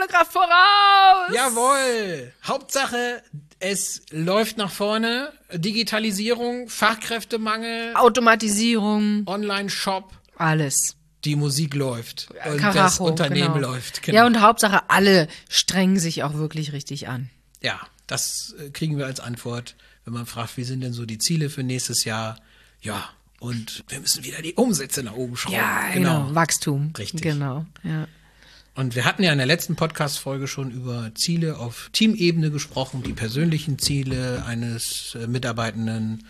volle Kraft voraus. Jawohl. Hauptsache, es läuft nach vorne. Digitalisierung, Fachkräftemangel, Automatisierung, Online-Shop. alles. Die Musik läuft und Karacho, das Unternehmen genau. läuft. Genau. Ja, und Hauptsache, alle strengen sich auch wirklich richtig an. Ja, das kriegen wir als Antwort, wenn man fragt, wie sind denn so die Ziele für nächstes Jahr? Ja, und wir müssen wieder die Umsätze nach oben schrauben. Ja, genau. Wachstum. Richtig. Genau, ja. Und wir hatten ja in der letzten Podcast-Folge schon über Ziele auf Teamebene gesprochen, die persönlichen Ziele eines Mitarbeitenden.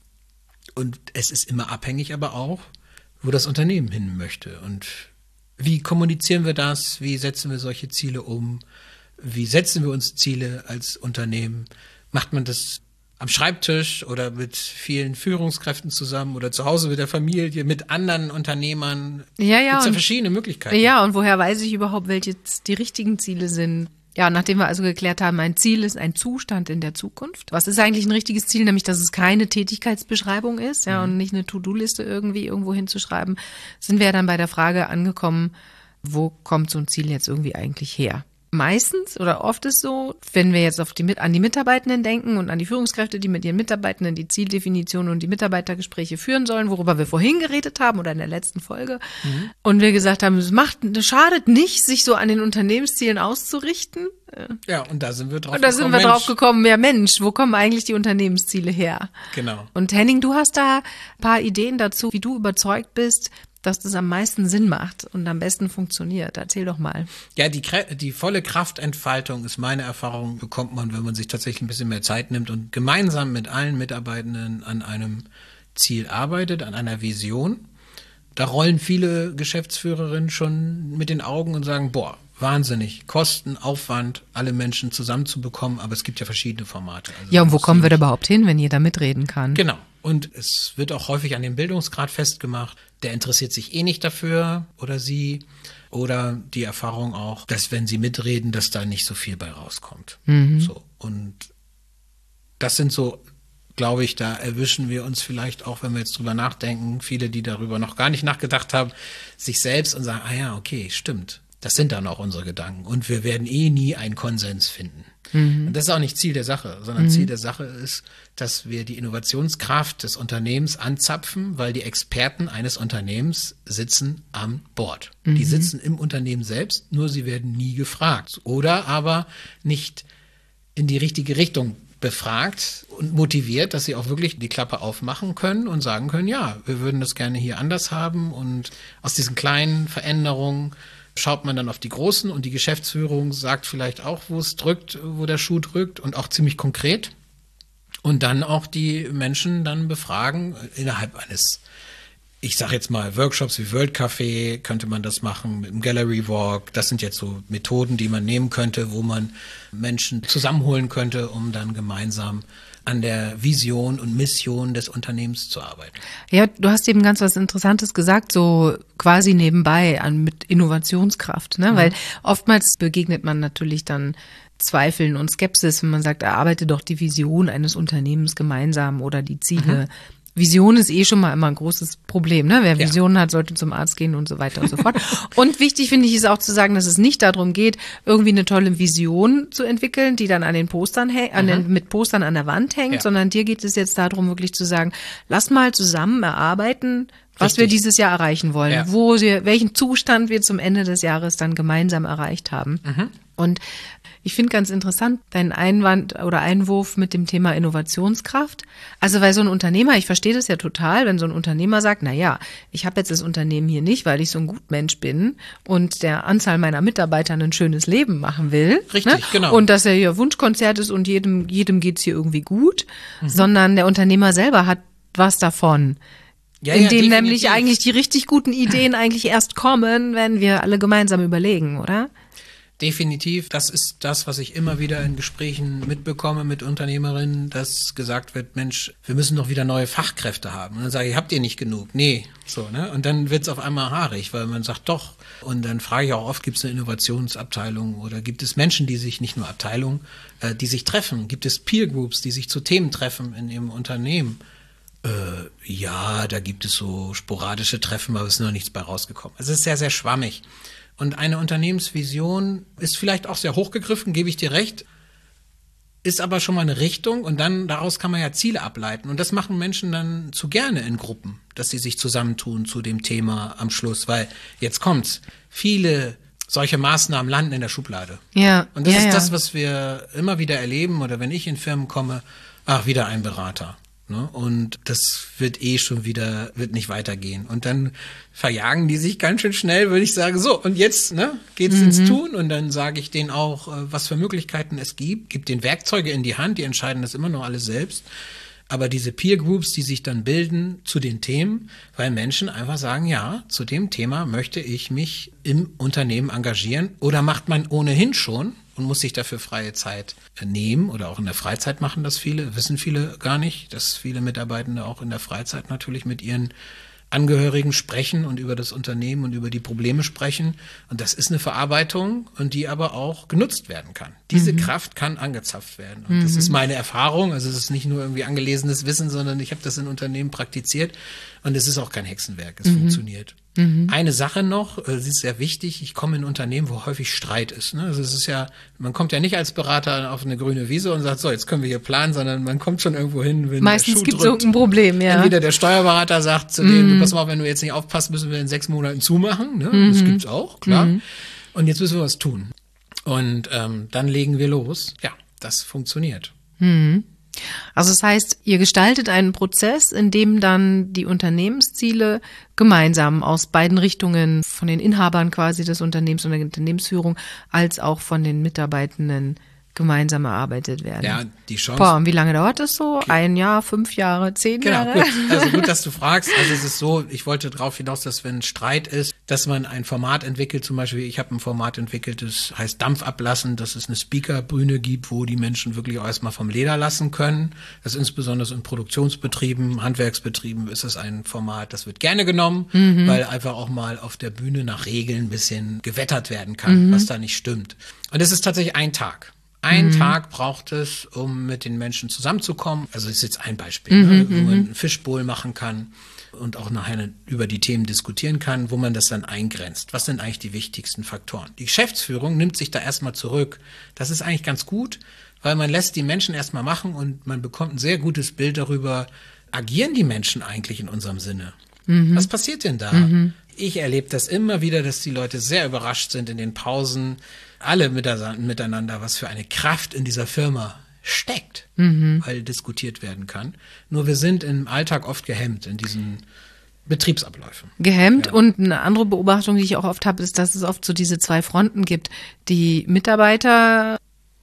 Und es ist immer abhängig aber auch, wo das Unternehmen hin möchte. Und wie kommunizieren wir das? Wie setzen wir solche Ziele um? Wie setzen wir uns Ziele als Unternehmen? Macht man das am Schreibtisch oder mit vielen Führungskräften zusammen oder zu Hause mit der Familie, mit anderen Unternehmern? Ja, Gibt's ja verschiedene Möglichkeiten. Ja, und woher weiß ich überhaupt, welche die richtigen Ziele sind? Ja, nachdem wir also geklärt haben, ein Ziel ist ein Zustand in der Zukunft. Was ist eigentlich ein richtiges Ziel? Nämlich, dass es keine Tätigkeitsbeschreibung ist, ja, und nicht eine To-Do-Liste irgendwie irgendwo hinzuschreiben, sind wir dann bei der Frage angekommen, wo kommt so ein Ziel jetzt irgendwie eigentlich her? Meistens oder oft ist so, wenn wir jetzt an die Mitarbeitenden denken und an die Führungskräfte, die mit ihren Mitarbeitenden die Zieldefinition und die Mitarbeitergespräche führen sollen, worüber wir vorhin geredet haben oder in der letzten Folge. Und wir gesagt haben, es schadet nicht, sich so an den Unternehmenszielen auszurichten. Ja, und da sind wir drauf Und da sind wir drauf gekommen, ja Mensch, wo kommen eigentlich die Unternehmensziele her? Genau. Und Henning, du hast da ein paar Ideen dazu, wie du überzeugt bist, dass das am meisten Sinn macht und am besten funktioniert. Erzähl doch mal. Ja, die volle Kraftentfaltung ist meine Erfahrung, bekommt man, wenn man sich tatsächlich ein bisschen mehr Zeit nimmt und gemeinsam mit allen Mitarbeitenden an einem Ziel arbeitet, an einer Vision. Da rollen viele Geschäftsführerinnen schon mit den Augen und sagen, boah, wahnsinnig, Kosten, Aufwand, alle Menschen zusammenzubekommen, aber es gibt ja verschiedene Formate. Also ja, und wo kommen wir da überhaupt hin, wenn jeder mitreden kann? Genau. Und es wird auch häufig an dem Bildungsgrad festgemacht. Der interessiert sich eh nicht dafür oder sie. Oder die Erfahrung auch, dass wenn sie mitreden, dass da nicht so viel bei rauskommt. So. Und das sind so, glaube ich, da erwischen wir uns vielleicht auch, wenn wir jetzt drüber nachdenken, viele, die darüber noch gar nicht nachgedacht haben, sich selbst und sagen, ah ja, okay, stimmt. Das sind dann auch unsere Gedanken. Und wir werden eh nie einen Konsens finden. Und das ist auch nicht Ziel der Sache, sondern Ziel der Sache ist, dass wir die Innovationskraft des Unternehmens anzapfen, weil die Experten eines Unternehmens sitzen am Board. Die sitzen im Unternehmen selbst, nur sie werden nie gefragt oder aber nicht in die richtige Richtung befragt und motiviert, dass sie auch wirklich die Klappe aufmachen können und sagen können, ja, wir würden das gerne hier anders haben. Und aus diesen kleinen Veränderungen schaut man dann auf die großen und die Geschäftsführung sagt vielleicht auch, wo es drückt, wo der Schuh drückt und auch ziemlich konkret. Und dann auch die Menschen dann befragen innerhalb eines, ich sage jetzt mal, Workshops wie World Café könnte man das machen, mit dem Gallery Walk. Das sind jetzt so Methoden, die man nehmen könnte, wo man Menschen zusammenholen könnte, um dann gemeinsam an der Vision und Mission des Unternehmens zu arbeiten. Ja, du hast eben ganz was Interessantes gesagt, so quasi nebenbei mit Innovationskraft, ne? Weil oftmals begegnet man natürlich dann Zweifeln und Skepsis, wenn man sagt, erarbeite doch die Vision eines Unternehmens gemeinsam oder die Ziele. Vision ist eh schon mal immer ein großes Problem, ne? Wer Visionen hat, sollte zum Arzt gehen und so weiter und so fort. Und wichtig finde ich ist auch zu sagen, dass es nicht darum geht, irgendwie eine tolle Vision zu entwickeln, die dann an den Postern mit Postern an der Wand hängt, sondern dir geht es jetzt darum, wirklich zu sagen, lass mal zusammen erarbeiten, was wir dieses Jahr erreichen wollen, welchen Zustand wir zum Ende des Jahres dann gemeinsam erreicht haben. Und ich finde ganz interessant deinen Einwand oder Einwurf mit dem Thema Innovationskraft. Also weil so ein Unternehmer, ich verstehe das ja total, wenn so ein Unternehmer sagt, na ja, ich habe jetzt das Unternehmen hier nicht, weil ich so ein Gutmensch bin und der Anzahl meiner Mitarbeiter ein schönes Leben machen will. Richtig, ne? Genau. Und dass er hier Wunschkonzert ist und jedem geht's hier irgendwie gut, sondern der Unternehmer selber hat was davon. Indem nämlich eigentlich die richtig guten Ideen eigentlich erst kommen, wenn wir alle gemeinsam überlegen, oder? Definitiv. Das ist das, was ich immer wieder in Gesprächen mitbekomme mit Unternehmerinnen, dass gesagt wird, Mensch, wir müssen doch wieder neue Fachkräfte haben. Und dann sage ich, habt ihr nicht genug? Nee. So, ne? Und dann wird's auf einmal haarig, weil man sagt, doch. Und dann frage ich auch oft, gibt es eine Innovationsabteilung oder gibt es Menschen, die sich, nicht nur Abteilungen, die sich treffen? Gibt es Peer Groups, die sich zu Themen treffen in ihrem Unternehmen? Ja, da gibt es so sporadische Treffen, aber es ist noch nichts bei rausgekommen. Es ist sehr, sehr schwammig. Und eine Unternehmensvision ist vielleicht auch sehr hochgegriffen, gebe ich dir recht, ist aber schon mal eine Richtung und dann daraus kann man ja Ziele ableiten. Und das machen Menschen dann zu gerne in Gruppen, dass sie sich zusammentun zu dem Thema am Schluss, weil jetzt kommt's. Viele solche Maßnahmen landen in der Schublade. Ja. Und das ist das, was wir immer wieder erleben oder wenn ich in Firmen komme, wieder ein Berater. Ne? Und das wird wird nicht weitergehen. Und dann verjagen die sich ganz schön schnell, würde ich sagen, so, und jetzt geht's ins Tun und dann sage ich denen auch, was für Möglichkeiten es gibt, gib den Werkzeuge in die Hand, die entscheiden das immer noch alles selbst. Aber diese Peer Groups, die sich dann bilden zu den Themen, weil Menschen einfach sagen, ja, zu dem Thema möchte ich mich im Unternehmen engagieren oder macht man ohnehin schon und muss sich dafür freie Zeit nehmen oder auch in der Freizeit machen das viele, wissen viele gar nicht, dass viele Mitarbeitende auch in der Freizeit natürlich mit ihren Angehörigen sprechen und über das Unternehmen und über die Probleme sprechen. Und das ist eine Verarbeitung und die aber auch genutzt werden kann. Diese Kraft kann angezapft werden. Und das ist meine Erfahrung. Also es ist nicht nur irgendwie angelesenes Wissen, sondern ich habe das in Unternehmen praktiziert. Und es ist auch kein Hexenwerk. Es funktioniert. Eine Sache noch, sie ist sehr wichtig, ich komme in Unternehmen, wo häufig Streit ist. Ne? Also es ist ja, man kommt ja nicht als Berater auf eine grüne Wiese und sagt, so, jetzt können wir hier planen, sondern man kommt schon irgendwo hin, wenn meistens der Schuh gibt es drückt. irgendein Problem, ja. Entweder der Steuerberater sagt zu dem, pass mal, wenn du jetzt nicht aufpasst, müssen wir in 6 Monaten zumachen. Ne? Das gibt's auch, klar. Und jetzt müssen wir was tun. Und dann legen wir los. Ja, das funktioniert. Also das heißt, ihr gestaltet einen Prozess, in dem dann die Unternehmensziele gemeinsam aus beiden Richtungen, von den Inhabern quasi des Unternehmens und der Unternehmensführung, als auch von den Mitarbeitenden gemeinsam erarbeitet werden. Ja, die Chance. Und wie lange dauert das so? 1 Jahr, 5 Jahre, 10 Jahre? Genau, gut. Also gut, dass du fragst. Also es ist so, ich wollte darauf hinaus, dass wenn Streit ist, dass man ein Format entwickelt, zum Beispiel, ich habe ein Format entwickelt, das heißt Dampf ablassen, dass es eine Speakerbühne gibt, wo die Menschen wirklich auch erstmal vom Leder lassen können. Das ist insbesondere in Produktionsbetrieben, Handwerksbetrieben ist es ein Format, das wird gerne genommen, weil einfach auch mal auf der Bühne nach Regeln ein bisschen gewettert werden kann, was da nicht stimmt. Und es ist tatsächlich ein Tag. Ein Tag braucht es, um mit den Menschen zusammenzukommen. Also das ist jetzt ein Beispiel, wo man einen Fishbowl machen kann und auch nachher über die Themen diskutieren kann, wo man das dann eingrenzt. Was sind eigentlich die wichtigsten Faktoren? Die Geschäftsführung nimmt sich da erstmal zurück. Das ist eigentlich ganz gut, weil man lässt die Menschen erstmal machen und man bekommt ein sehr gutes Bild darüber, agieren die Menschen eigentlich in unserem Sinne? Was passiert denn da? Ich erlebe das immer wieder, dass die Leute sehr überrascht sind in den Pausen, alle miteinander, was für eine Kraft in dieser Firma steckt, weil diskutiert werden kann. Nur wir sind im Alltag oft gehemmt in diesen Betriebsabläufen. Gehemmt. Ja. Und eine andere Beobachtung, die ich auch oft habe, ist, dass es oft so diese 2 Fronten gibt. Die Mitarbeiter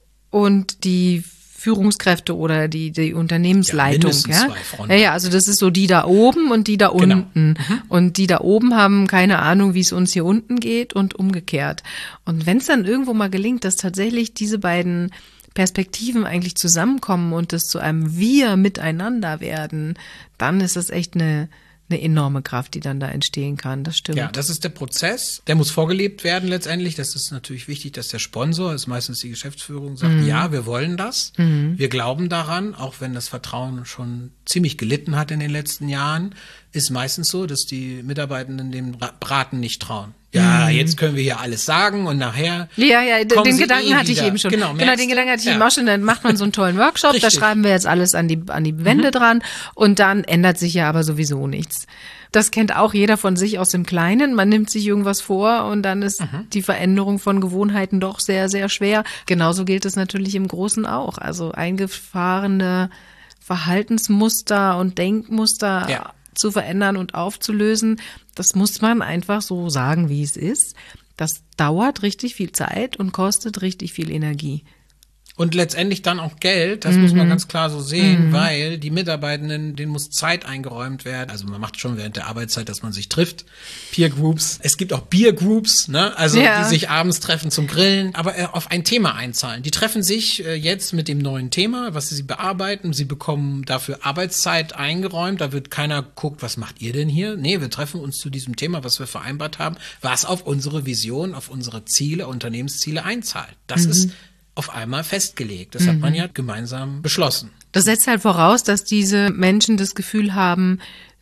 und die Führungskräfte oder die Unternehmensleitung. Ja, 2 Fronten. Ja, also das ist so die da oben und die da unten. Und die da oben haben keine Ahnung, wie es uns hier unten geht und umgekehrt. Und wenn es dann irgendwo mal gelingt, dass tatsächlich diese beiden Perspektiven eigentlich zusammenkommen und es zu einem Wir miteinander werden, dann ist das echt eine enorme Kraft, die dann da entstehen kann. Das stimmt. Ja, das ist der Prozess. Der muss vorgelebt werden letztendlich. Das ist natürlich wichtig, dass der Sponsor, ist meistens die Geschäftsführung, sagt, ja, wir wollen das. Wir glauben daran, auch wenn das Vertrauen schon ziemlich gelitten hat in den letzten Jahren, ist meistens so, dass die Mitarbeitenden dem Braten nicht trauen. Ja, jetzt können wir hier alles sagen und nachher. Ja, den Gedanken hatte ich eben schon. Genau, den Gedanken hatte ich eben auch schon. Dann macht man so einen tollen Workshop, da schreiben wir jetzt alles an die Wände dran und dann ändert sich ja aber sowieso nichts. Das kennt auch jeder von sich aus dem Kleinen. Man nimmt sich irgendwas vor und dann ist die Veränderung von Gewohnheiten doch sehr, sehr schwer. Genauso gilt es natürlich im Großen auch. Also eingefahrene Verhaltensmuster und Denkmuster zu verändern und aufzulösen, das muss man einfach so sagen, wie es ist. Das dauert richtig viel Zeit und kostet richtig viel Energie. Und letztendlich dann auch Geld, das muss man ganz klar so sehen, weil die Mitarbeitenden, denen muss Zeit eingeräumt werden. Also man macht schon während der Arbeitszeit, dass man sich trifft. Peer Groups. Es gibt auch Beer Groups, ne? Also die sich abends treffen zum Grillen, aber auf ein Thema einzahlen. Die treffen sich jetzt mit dem neuen Thema, was sie bearbeiten. Sie bekommen dafür Arbeitszeit eingeräumt. Da wird keiner guckt, was macht ihr denn hier? Nee, wir treffen uns zu diesem Thema, was wir vereinbart haben, was auf unsere Vision, auf unsere Ziele, Unternehmensziele einzahlt. Das ist auf einmal festgelegt. Das hat man ja gemeinsam beschlossen. Das setzt halt voraus, dass diese Menschen das Gefühl haben,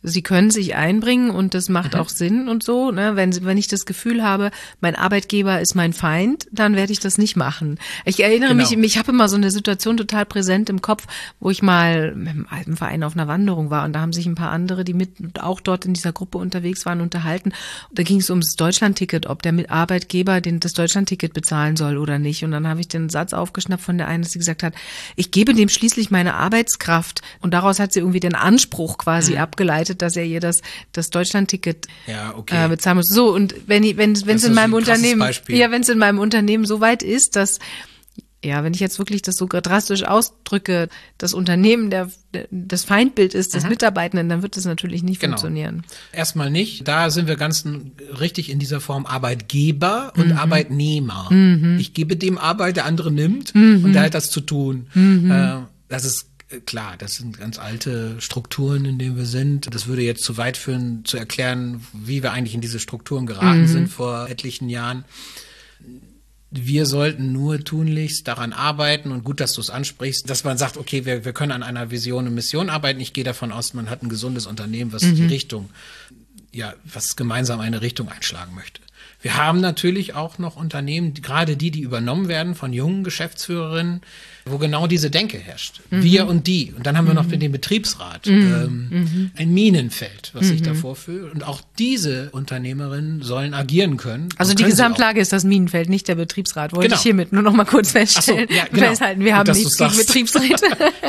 Sie können sich einbringen und das macht auch Sinn und so. Ne? Wenn ich das Gefühl habe, mein Arbeitgeber ist mein Feind, dann werde ich das nicht machen. Ich erinnere mich, ich habe immer so eine Situation total präsent im Kopf, wo ich mal mit einem alten Verein auf einer Wanderung war und da haben sich ein paar andere, die mit auch dort in dieser Gruppe unterwegs waren, unterhalten. Und da ging es ums Deutschlandticket, ob der Arbeitgeber das Deutschlandticket bezahlen soll oder nicht. Und dann habe ich den Satz aufgeschnappt von der einen, dass sie gesagt hat, ich gebe dem schließlich meine Arbeitskraft. Und daraus hat sie irgendwie den Anspruch quasi abgeleitet, dass er ihr das Deutschlandticket bezahlen muss. So, und wenn es in meinem Unternehmen, wenn es in meinem Unternehmen so weit ist, dass, wenn ich jetzt wirklich das so drastisch ausdrücke, das Unternehmen das Feindbild ist des Mitarbeitenden, dann wird das natürlich nicht funktionieren. Erstmal nicht. Da sind wir ganz richtig in dieser Form Arbeitgeber und Arbeitnehmer. Ich gebe dem Arbeit, der andere nimmt und der hat das zu tun. Das ist klar, das sind ganz alte Strukturen, in denen wir sind. Das würde jetzt zu weit führen, zu erklären, wie wir eigentlich in diese Strukturen geraten sind vor etlichen Jahren. Wir sollten nur tunlichst daran arbeiten, und gut, dass du es ansprichst, dass man sagt, okay, wir können an einer Vision und Mission arbeiten. Ich gehe davon aus, man hat ein gesundes Unternehmen, was die Richtung, was gemeinsam eine Richtung einschlagen möchte. Wir haben natürlich auch noch Unternehmen, gerade die übernommen werden von jungen Geschäftsführerinnen, wo genau diese Denke herrscht. Wir und die. Und dann haben wir noch den Betriebsrat. Ein Minenfeld, was sich da vorführt. Und auch diese Unternehmerinnen sollen agieren können. Also die Gesamtlage ist das Minenfeld, nicht der Betriebsrat. Wollte ich hiermit nur noch mal kurz feststellen. Festhalten, wir haben nichts gegen Betriebsräte.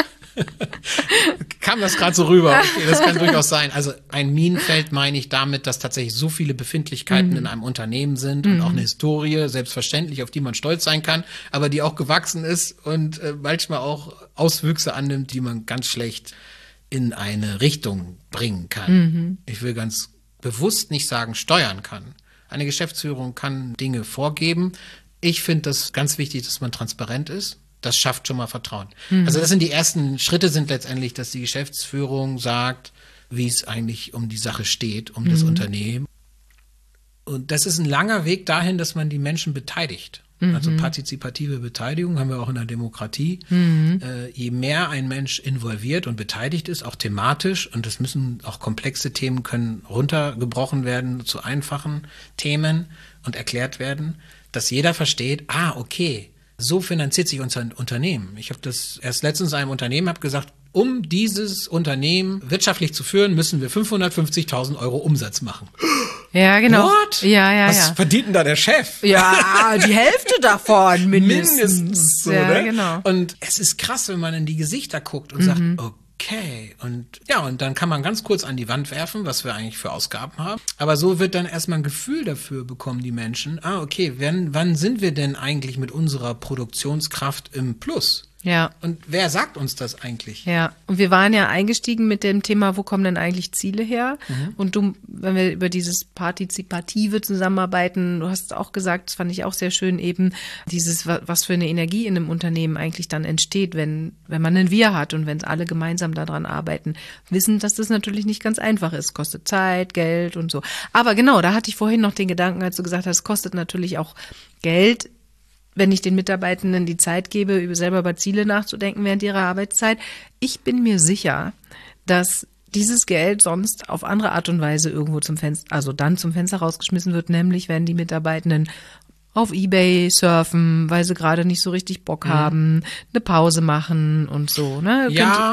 Kam das gerade so rüber? Okay, das kann durchaus sein. Also ein Minenfeld meine ich damit, dass tatsächlich so viele Befindlichkeiten in einem Unternehmen sind und auch eine Historie, selbstverständlich, auf die man stolz sein kann, aber die auch gewachsen ist und manchmal auch Auswüchse annimmt, die man ganz schlecht in eine Richtung bringen kann. Ich will ganz bewusst nicht sagen, steuern kann. Eine Geschäftsführung kann Dinge vorgeben. Ich finde das ganz wichtig, dass man transparent ist. Das schafft schon mal Vertrauen. Also das sind die ersten Schritte, sind letztendlich, dass die Geschäftsführung sagt, wie es eigentlich um die Sache steht, um das Unternehmen. Und das ist ein langer Weg dahin, dass man die Menschen beteiligt. Also partizipative Beteiligung haben wir auch in der Demokratie. Je mehr ein Mensch involviert und beteiligt ist, auch thematisch, und das müssen auch komplexe Themen können runtergebrochen werden zu einfachen Themen und erklärt werden, dass jeder versteht, okay, so finanziert sich unser Unternehmen. Ich habe das erst letztens einem Unternehmen gesagt, um dieses Unternehmen wirtschaftlich zu führen, müssen wir 550.000 € Umsatz machen. Ja, genau. What? Was verdient denn da der Chef? Ja, die Hälfte davon mindestens. So, ja, ne? Genau. Und es ist krass, wenn man in die Gesichter guckt und sagt, okay. Und dann kann man ganz kurz an die Wand werfen, was wir eigentlich für Ausgaben haben. Aber so wird dann erstmal ein Gefühl dafür bekommen, die Menschen. Okay, wann sind wir denn eigentlich mit unserer Produktionskraft im Plus? Ja. Und wer sagt uns das eigentlich? Ja, und wir waren ja eingestiegen mit dem Thema, wo kommen denn eigentlich Ziele her? Und wenn wir über dieses partizipative Zusammenarbeiten, du hast auch gesagt, das fand ich auch sehr schön, eben dieses, was für eine Energie in einem Unternehmen eigentlich dann entsteht, wenn man ein Wir hat und wenn es alle gemeinsam daran arbeiten, wissen, dass das natürlich nicht ganz einfach ist. Kostet Zeit, Geld und so. Aber genau, da hatte ich vorhin noch den Gedanken, als du gesagt hast, es kostet natürlich auch Geld, wenn ich den Mitarbeitenden die Zeit gebe, selber über Ziele nachzudenken während ihrer Arbeitszeit. Ich bin mir sicher, dass dieses Geld sonst auf andere Art und Weise irgendwo zum Fenster rausgeschmissen wird, nämlich wenn die Mitarbeitenden auf eBay surfen, weil sie gerade nicht so richtig Bock haben, eine Pause machen und so. Ne?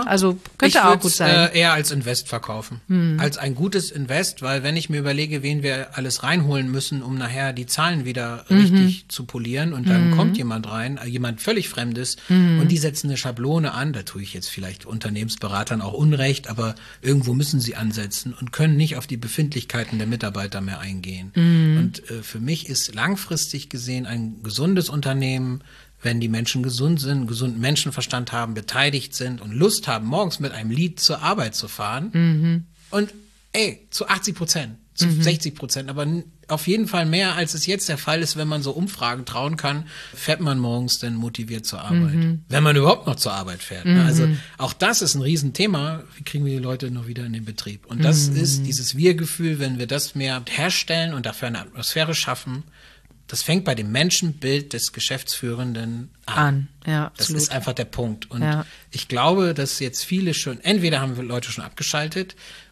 Könnte auch gut sein. Eher als Invest verkaufen. Als ein gutes Invest, weil wenn ich mir überlege, wen wir alles reinholen müssen, um nachher die Zahlen wieder richtig zu polieren, und dann kommt jemand rein, jemand völlig Fremdes, und die setzen eine Schablone an, da tue ich jetzt vielleicht Unternehmensberatern auch Unrecht, aber irgendwo müssen sie ansetzen und können nicht auf die Befindlichkeiten der Mitarbeiter mehr eingehen. Und für mich ist langfristig gesehen ein gesundes Unternehmen, wenn die Menschen gesund sind, gesunden Menschenverstand haben, beteiligt sind und Lust haben, morgens mit einem Lied zur Arbeit zu fahren. Und zu 80%, zu 60%, aber auf jeden Fall mehr, als es jetzt der Fall ist, wenn man so Umfragen trauen kann, fährt man morgens denn motiviert zur Arbeit. Wenn man überhaupt noch zur Arbeit fährt. Also auch das ist ein Riesenthema. Wie kriegen wir die Leute noch wieder in den Betrieb? Und das ist dieses Wir-Gefühl, wenn wir das mehr herstellen und dafür eine Atmosphäre schaffen. Das fängt bei dem Menschenbild des Geschäftsführenden an. Ja, das absolut. ist einfach der Punkt. Und ich glaube, dass jetzt viele entweder haben wir Leute schon abgeschaltet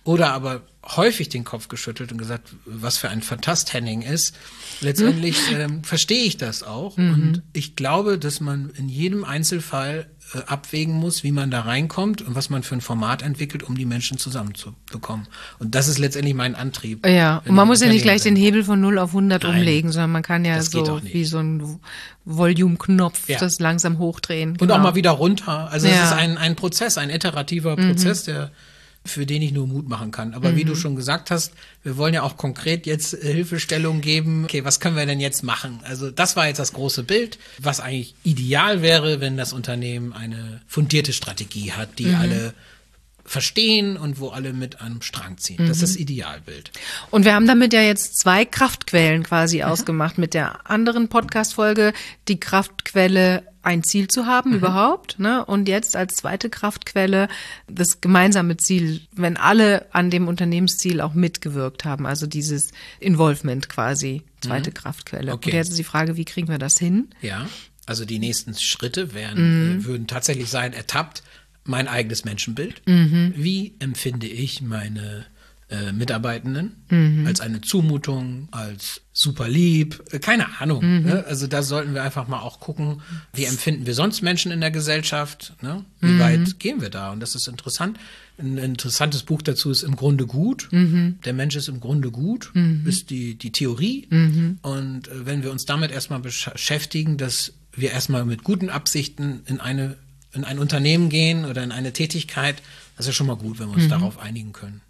oder aber häufig den Kopf geschüttelt und gesagt, was für ein Fantast Henning ist. Letztendlich verstehe ich das auch. Und ich glaube, dass man in jedem Einzelfall abwägen muss, wie man da reinkommt und was man für ein Format entwickelt, um die Menschen zusammenzubekommen. Und das ist letztendlich mein Antrieb. Ja, und man muss ja nicht gleich den Hebel von 0 auf 100 umlegen, sondern man kann ja so wie so ein Volume-Knopf das langsam hochdrehen. Und auch mal wieder runter. Also es ist ein Prozess, ein iterativer Prozess, für den ich nur Mut machen kann. Aber wie du schon gesagt hast, wir wollen ja auch konkret jetzt Hilfestellung geben. Okay, was können wir denn jetzt machen? Also das war jetzt das große Bild, was eigentlich ideal wäre, wenn das Unternehmen eine fundierte Strategie hat, die alle verstehen und wo alle mit einem Strang ziehen. Das ist das Idealbild. Und wir haben damit ja jetzt 2 Kraftquellen quasi ausgemacht. Mit der anderen Podcast-Folge die Kraftquelle, ein Ziel zu haben überhaupt, ne? Und jetzt als zweite Kraftquelle das gemeinsame Ziel, wenn alle an dem Unternehmensziel auch mitgewirkt haben, also dieses Involvement quasi, zweite Kraftquelle. Okay. Und jetzt ist die Frage, wie kriegen wir das hin? Ja, also die nächsten Schritte würden tatsächlich sein, ertappt mein eigenes Menschenbild. Wie empfinde ich meine Mitarbeitenden als eine Zumutung, als super lieb, keine Ahnung. Ne? Also da sollten wir einfach mal auch gucken, wie empfinden wir sonst Menschen in der Gesellschaft, ne? Wie weit gehen wir da? Und das ist interessant. Ein interessantes Buch dazu ist Im Grunde gut. Der Mensch ist im Grunde gut, ist die Theorie. Und wenn wir uns damit erstmal beschäftigen, dass wir erstmal mit guten Absichten in ein Unternehmen gehen oder in eine Tätigkeit, das ist ja schon mal gut, wenn wir uns darauf einigen können.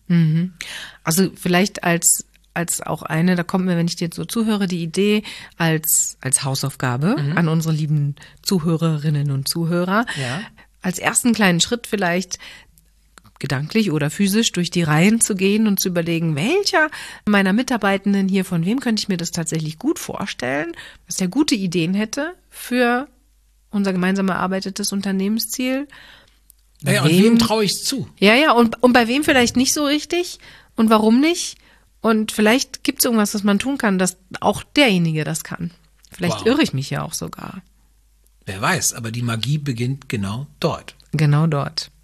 Also vielleicht als auch eine, da kommt mir, wenn ich dir jetzt so zuhöre, die Idee als Hausaufgabe an unsere lieben Zuhörerinnen und Zuhörer, als ersten kleinen Schritt vielleicht gedanklich oder physisch durch die Reihen zu gehen und zu überlegen, welcher meiner Mitarbeitenden hier, von wem könnte ich mir das tatsächlich gut vorstellen, dass der gute Ideen hätte für unser gemeinsam erarbeitetes Unternehmensziel. Ja, und wem traue ich es zu? Ja, und bei wem vielleicht nicht so richtig und warum nicht? Und vielleicht gibt es irgendwas, was man tun kann, dass auch derjenige das kann. Vielleicht irre ich mich ja auch sogar. Wer weiß, aber die Magie beginnt genau dort. Genau dort.